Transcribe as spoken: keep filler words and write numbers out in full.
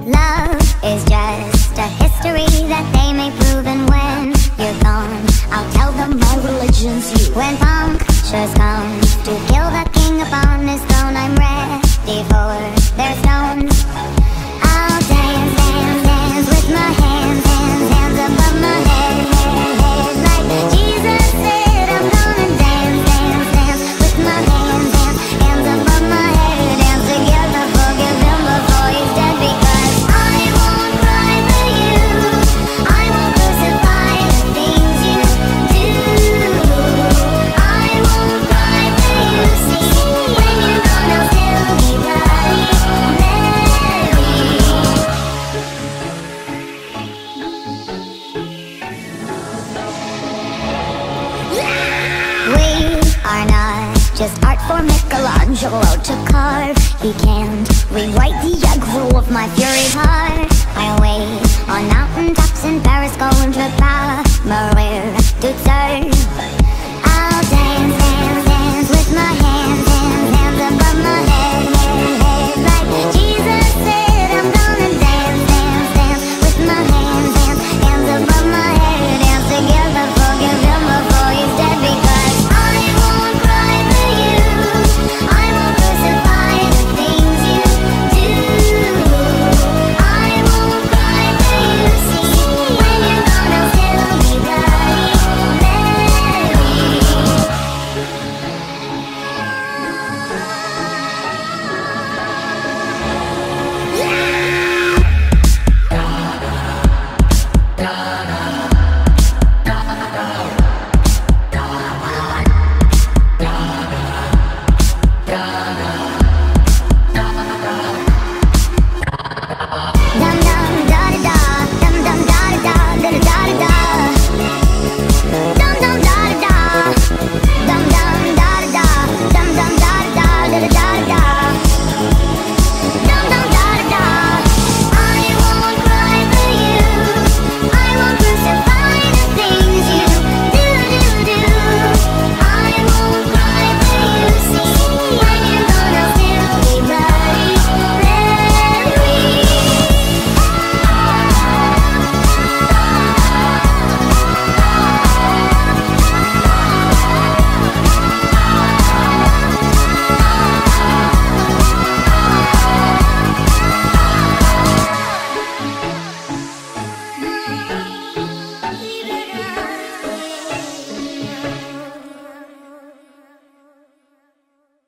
Love is just a history that they may prove, and when you're gone, I'll tell them my religion's you. When punctures come to kill the king upon his throne, I'm ready for their stones. I'll dance, dance, dance with my hands, hands, hands above my head, head, head. Like Jesus said, I'm gonna dance, dance, dance with my hands, hands, hands above my head. Dance together, forgive him before he's dead, because I won't cry for you, I won't crucify the things you do. I won't cry for you, see, when you're gone I'll still be bloody Mary. We are not just art for Michelangelo to carve. He can't rewrite the aggro